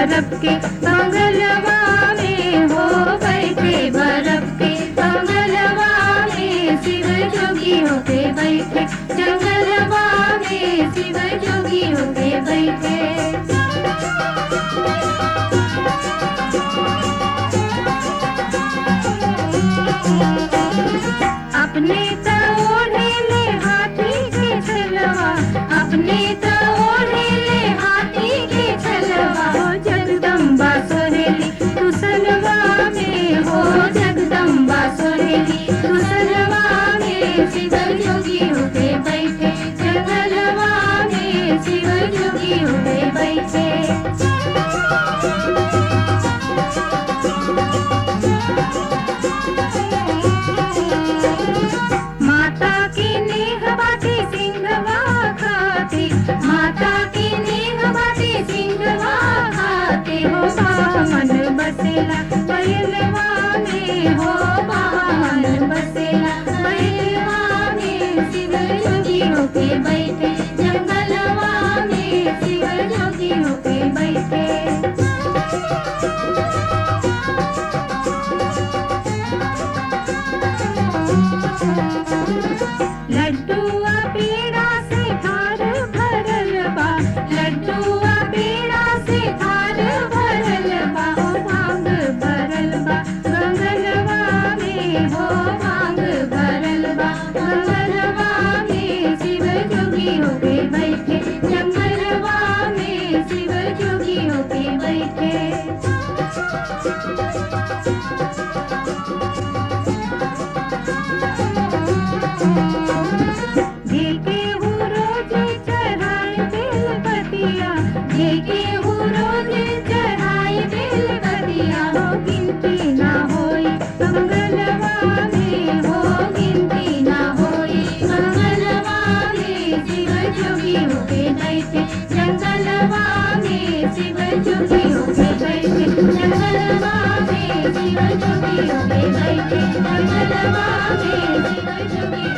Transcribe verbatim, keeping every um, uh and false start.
बर्फ के बंगलवा में हो बैठे, बर्फ के बंगलवा में शिव जोगी होके बैठे, जंगलवा में शिव जोगी होके बैठे। अपने तो ओढ़े ले हाथी के छलवा, अपने तो ओढ़े ले हाथी के छलवा, हो जगदम्बा सोहेली तुसलवा में, हो जगदम्बा सोहेली तुसलवा में शिव जोगी होके बैठे, जंगलवा में शिव जोगी होके बैठे। माता की नेह बाटे सिंघवा खाते, माता की नेह बाटे सिंघवा खाते, हो बामन बसेला बैलवा में, हो बामन बसेला बैलवा में शिव जोगी होके बैठे, जंगलवा में शिव जोगी होके बैठे। लड्डुआ पेड़ा से थार भरल बा, लड्डुआ पेड़ा से थार भरल बा, हो भांग भरल बा गंगलवा में, हो भांग भरल बा गंगलवा में शिव जोगी होके बैठे, जंगलवा में शिव जोगी होके बैठे। जेके हूँ रोज चढ़ाए बेलपतिया, जेके हूँ रोज चढ़ाए बेलपतिया, हो गिनती ना होई मंगलवा में, हो गिनती ना होई मंगलवा में शिव जोगी होके बैठे, जंगलवा में शिव जोगी होके बैठे, जंगलवा में शिव जोगी होके बैठे, जंगलवा में शिव जोगी